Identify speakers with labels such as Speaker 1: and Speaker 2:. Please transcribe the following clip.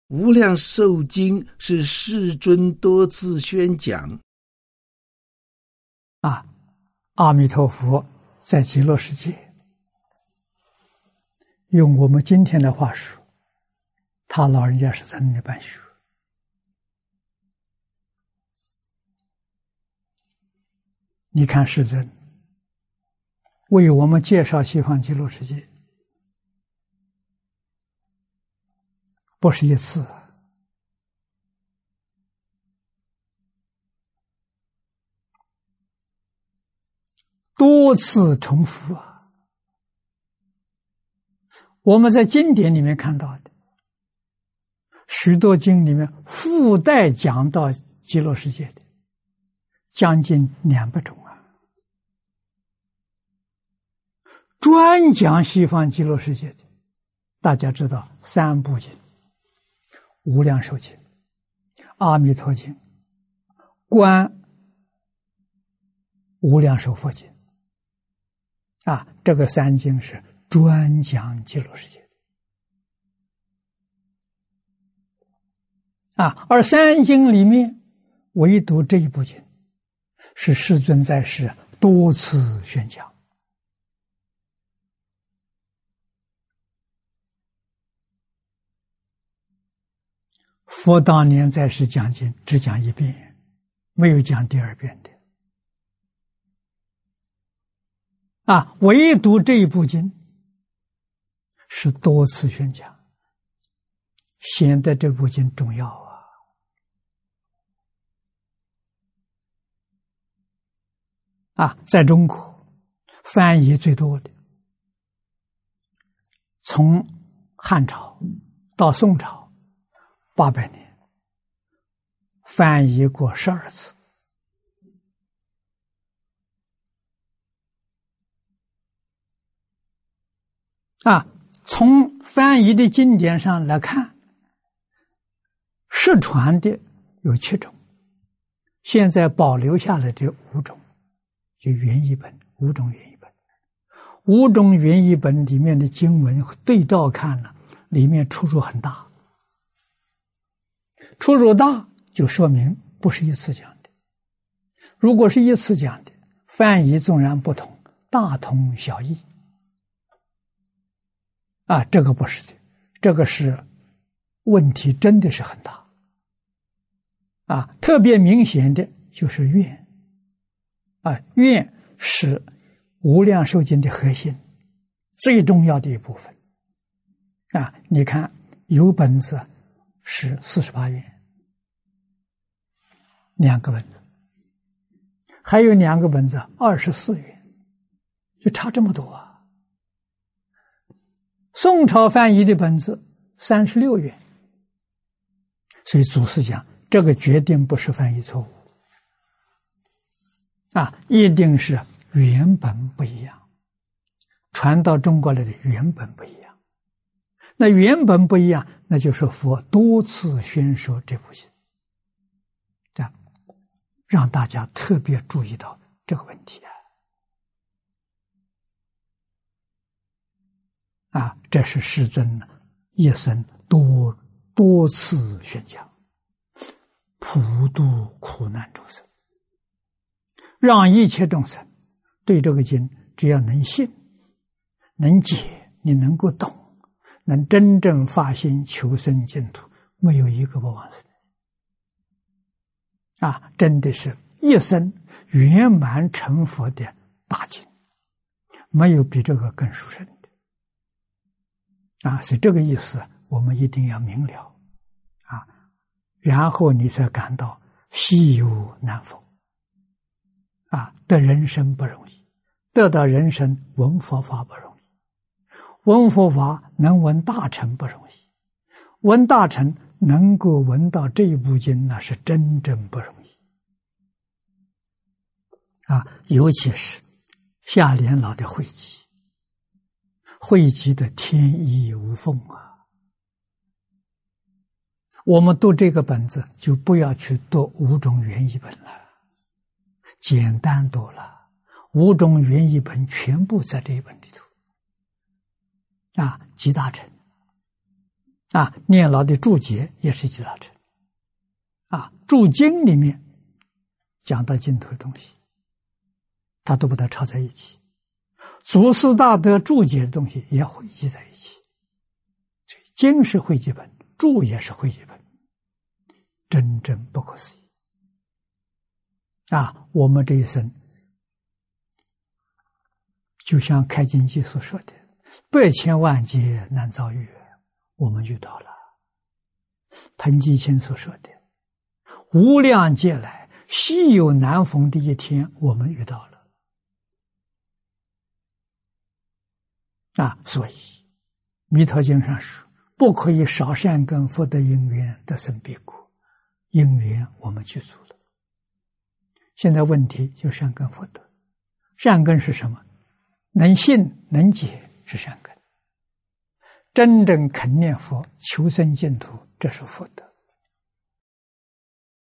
Speaker 1: 无量寿经是世尊多次宣讲。
Speaker 2: 阿弥陀佛在极乐世界，用我们今天的话说，他老人家是在那里办学。你看世尊为我们介绍西方极乐世界，不是一次，多次重复啊！我们在经典里面看到的许多经里面附带讲到极乐世界的将近200种啊，专讲西方极乐世界的，大家知道3部经：无量寿经、阿弥陀经、观无量寿佛经这个3经是专讲极乐世界的而3经里面唯独这一部经是世尊在世多次宣讲。佛当年在世讲经只讲1遍，没有讲第2遍的唯独这一部经是多次宣讲，显得这部经重要在中国翻译最多的，从汉朝到宋朝800年，翻译过12次。从翻译的经典上来看，失传的有7种，现在保留下来的5种，就原译本，5种原译本。5种原译本里面的经文对照看呢，里面出入很大。出入大就说明不是一次讲的，如果是一次讲的，翻译纵然不同，大同小异这个不是的，这个是问题真的是很大特别明显的就是愿愿是无量寿经的核心最重要的一部分你看有本子是48愿，2个本子，还有2个本子24愿，就差这么多宋朝翻译的本子36愿，所以祖师讲这个决定不是翻译错误一定是原本不一样，传到中国来的原本不一样。那原本不一样，那就是佛多次宣说这部经，这样让大家特别注意到这个问题这是世尊一生多次宣讲，普度苦难众生，让一切众生对这个经只要能信能解，你能够懂，能真正发心求生净土，没有一个不往生真的是一生圆满成佛的大经，没有比这个更殊胜的所以这个意思我们一定要明了然后你才感到稀有难逢得人生不容易，得到人生闻佛法不容易，闻佛法能闻大乘不容易，闻大乘能够闻到这一部经，那是真正不容易尤其是下莲老的汇集，汇集的天衣无缝我们读这个本子就不要去读5种原译本了，简单多了，5种原译本全部在这一本里头集大成念老的注解也是集大成。注经里面讲到净土的东西，他都把它抄在一起。祖师大德注解的东西也汇集在一起。所以经是汇集本，注也是汇集本，真正不可思议。我们这一生就像开经记所说的百千万劫难遭遇，我们遇到了。彭基清所说的无量劫来稀有难逢的一天，我们遇到了。所以弥陀经上说，不可以少善根福德因缘得生彼国。因缘我们具足了，现在问题就善根福德。善根是什么？能信能解是善根，真正肯念佛求生净土，这是福德。